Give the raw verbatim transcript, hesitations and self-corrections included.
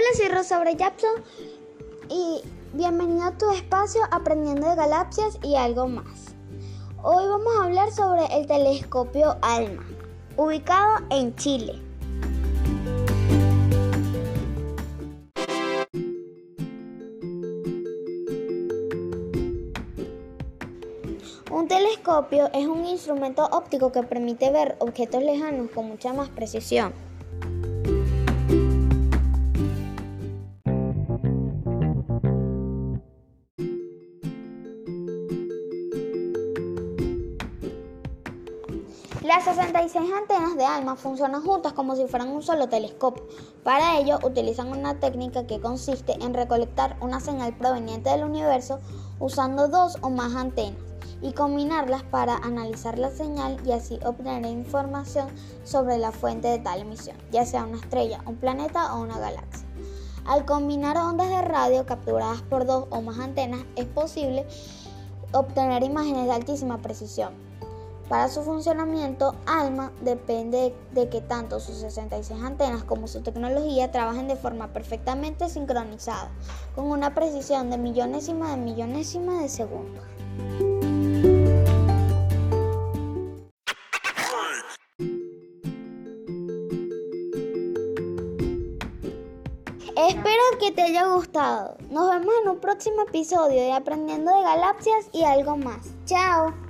soy Rosa Breyapson y bienvenido a tu espacio Aprendiendo de Galaxias y algo más. Hoy vamos a hablar sobre el telescopio ALMA, ubicado en Chile. Un telescopio es un instrumento óptico que permite ver objetos lejanos con mucha más precisión. Las sesenta y seis antenas de ALMA funcionan juntas como si fueran un solo telescopio. Para ello utilizan una técnica que consiste en recolectar una señal proveniente del universo usando dos o más antenas y combinarlas para analizar la señal y así obtener información sobre la fuente de tal emisión, ya sea una estrella, un planeta o una galaxia. Al combinar ondas de radio capturadas por dos o más antenas es posible obtener imágenes de altísima precisión. Para su funcionamiento, ALMA depende de que tanto sus sesenta y seis antenas como su tecnología trabajen de forma perfectamente sincronizada, con una precisión de millonésima de millonésima de segundo. Espero que te haya gustado. Nos vemos en un próximo episodio de Aprendiendo de Galaxias y algo más. ¡Chao!